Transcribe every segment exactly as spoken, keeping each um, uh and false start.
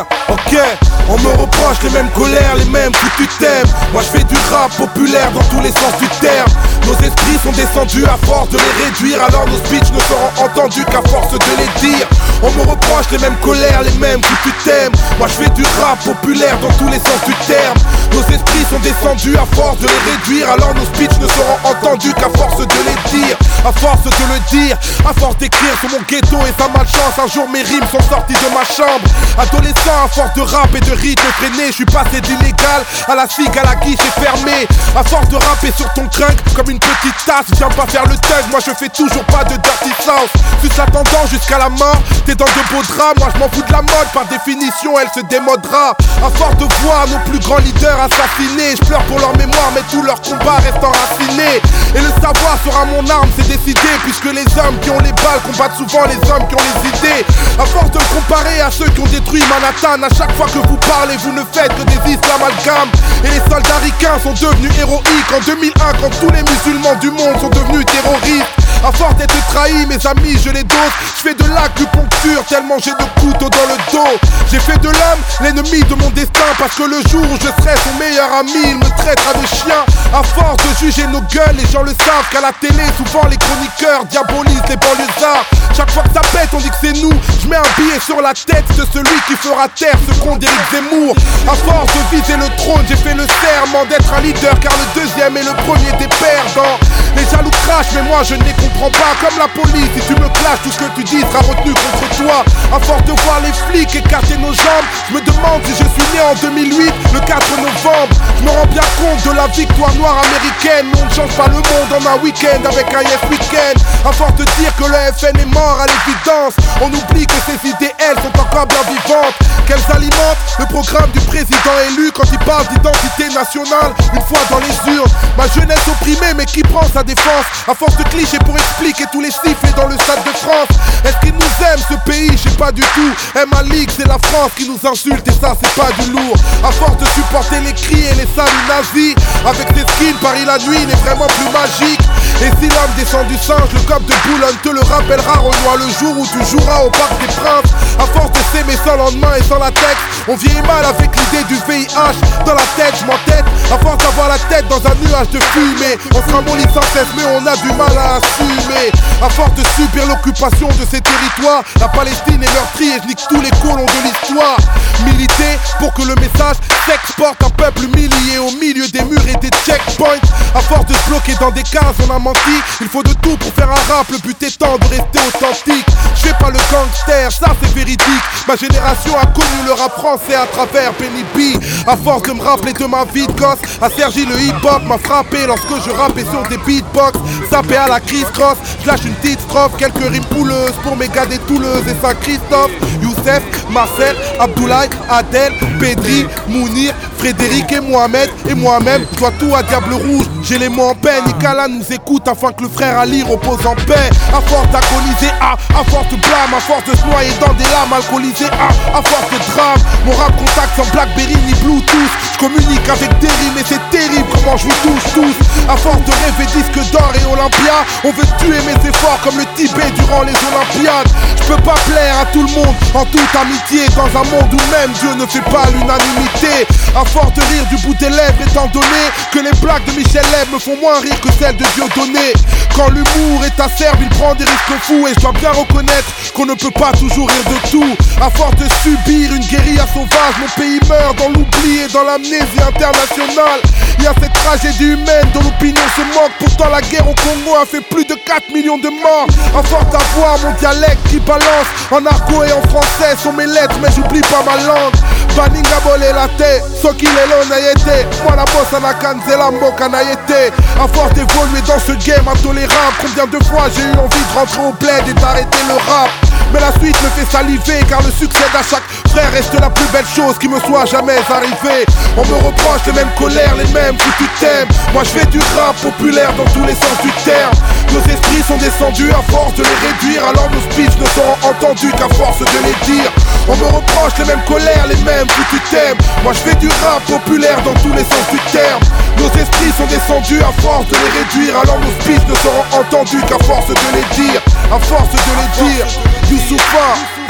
Yeah, ok. On me reproche les mêmes colères, les mêmes foutus thèmes. Moi je fais du rap populaire dans tous les sens du terme. Nos esprits sont descendus à force de les réduire, alors nos speeches ne seront entendus qu'à force de les dire. On me reproche les mêmes colères, les mêmes foutus thèmes. Moi je fais du rap populaire dans tous les sens du terme. Nos esprits sont descendus à force de les réduire, alors nos speeches ne seront entendus qu'à force de les dire. À force de le dire, à force d'écrire sur mon ghetto et sa malchance, un jour mes rimes sont sorties de ma chambre. Adolescent, à force de rap et de rythme freiné, je suis passé d'illégal à la cigue à la guichet fermée. À force de rapper sur ton crunk comme une petite tasse, viens pas faire le thug, moi je fais toujours pas de dirty sauce. Sus attendant jusqu'à la mort, t'es dans de beaux draps, moi je m'en fous de la mode, par définition elle se démodera. À force de voir nos plus grands leaders assassinés, je pleure pour leur mémoire mais tout leur combat reste enraciné. Et le savoir sera mon arme, c'est décidé, puisque les hommes qui ont les balles combattent souvent les hommes qui ont les idées. À force de me comparer à ceux qui ont détruit Manhattan, à chaque fois que vous parlez vous ne faites que des islamalgames. Et les soldats ricains sont devenus héroïques en deux mille un quand tous les musulmans du monde sont devenus terroristes. À force d'être trahi, mes amis, je les dose. Je fais de l'acupuncture tellement j'ai de couteaux dans le dos. J'ai fait de l'homme l'ennemi de mon destin, parce que le jour où je serai son meilleur ami, il me traitera de chien. À force de juger nos gueules, les gens le savent qu'à la télé, souvent les chroniqueurs diabolisent les banlieusards. Chaque fois que ça pète, on dit que c'est nous. Je mets un billet sur la tête de celui qui fera taire ce con d'Éric Zemmour. À force de viser le trône, j'ai fait le serment d'être un leader, car le deuxième et le premier des perdants. Les jaloux crachent, mais moi je ne les comprends pas. Comme la police, si tu me clashes, tout ce que tu dis sera retenu contre toi. À force de voir les flics écarter nos jambes, je me demande si je suis né en deux mille huit, le quatre novembre. Je me rends bien compte de la victoire noire américaine, mais on ne change pas le monde en un week-end avec un yes week-end. À force de dire que le F N est mort à l'évidence, on oublie que ces idées, elles, sont encore bien vivantes. Qu'elles alimentent le programme du président élu quand il parle d'identité nationale une fois dans les urnes. Ma jeunesse opprimée mais qui prend sa défense, à force de clichés pour expliquer tous les sifflets dans le stade de France. Est-ce qu'ils nous aiment ce pays? Je sais pas du tout. M A Ligue, c'est la France qui nous insulte et ça c'est pas du lourd. À force de supporter les cris et les saluts nazis, avec des skins Paris la nuit n'est vraiment plus magique. Et si l'homme descend du singe, le cop de Boulogne te le rappellera, Renoir, le jour où tu joueras au Parc des Princes. À force de s'aimer sans lendemain et sans la tête, on vieillit mal avec l'idée du V I H dans la tête, je m'entête. À force d'avoir la tête dans un nuage de fumée, on se ramollit sans cesse mais on a du mal à assumer. À force de subir l'occupation de ces territoires, la Palestine est meurtrie et je nique tous les colons de l'histoire. Militer pour que le message s'exporte, un peuple humilié au milieu des murs et des checkpoints. À force de se bloquer dans des cases, on a menti. Il faut de tout pour faire un rap, le but étant de rester authentique. Je fais pas le gangster, ça c'est véridique. Ma génération a connu le rap français à travers Benny B. À force de me rappeler de ma vie de gosse, à Sergi le hip-hop m'a frappé lorsque je rappais sur des beatbox. Sapé à la criss-cross, je lâche une petite strophe, quelques rimes pouleuses pour mes gars des Touleuses et Saint-Christophe. Youssef, Marcel, Abdoulaye, Adel, Pedri, Mounir, Frédéric et Mohamed. Et moi-même, je dois tout à Diable Rouge. J'ai les mots en peine, Nicolas nous écoute afin que le frère Ali repose en paix. À force d'agoniser, à, à force de blâme, à force de se noyer dans des larmes alcoolisées, à, à force de drame. Mon rap contacte sans Blackberry ni Bluetooth. Je communique avec des rimes et c'est terrible comment je vous touche tous. À force de rêver disque d'or et Olympia, on veut tuer mes efforts comme le Tibet durant les Olympiades. Je peux pas plaire à tout le monde en toute amitié, dans un monde où même Dieu ne fait pas l'unanimité. À force de rire du bout des lèvres, étant donné que les blagues de Michel Leb me font moins rire que celles de Dieudonné. Quand l'humour est acerbe, il prend des risques fous, et je dois bien reconnaître qu'on ne peut pas toujours rire de tout. À force de subir une guérilla sauvage, mon pays meurt dans l'oubli et dans l'amnésie internationale. Il y a cette tragédie humaine dont l'opinion se moque. Pourtant la guerre au Congo a fait plus de quatre millions de morts. À force d'avoir mon dialecte qui balance en argot et en français sont mes lettres, mais j'oublie pas ma langue. Baninga bolé la tête, Sokilelo naïete. Moi la bosse na kanzela mboka naïete. À force d'évoluer dans ce game intolérable, combien de fois j'ai eu envie de rentrer au bled et d'arrêter le rap. Mais la suite me fait saliver, car le succès d'à chaque frère reste la plus belle chose qui me soit jamais arrivée. On me reproche les mêmes colères, les mêmes foutus thèmes. Moi je fais du rap populaire dans tous les sens du terme. Nos esprits sont descendus à force de les réduire, alors nos speeches ne seront entendus qu'à force de les dire. On me reproche les mêmes colères, les mêmes foutus thèmes. Moi je fais du rap populaire dans tous les sens du terme. Nos esprits sont descendus à force de les réduire, alors nos speeches ne seront entendus qu'à force de les dire. À force de les dire, Youssoufa.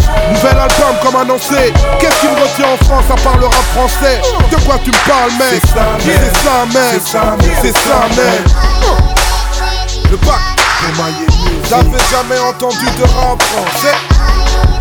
Nouvel album comme annoncé. Qu'est-ce qui me retient en France à part le rap français? De quoi tu me parles, mec? C'est ça, mec. C'est ça, mec. C'est ça, mec. Le bac. J'avais jamais entendu de rap français.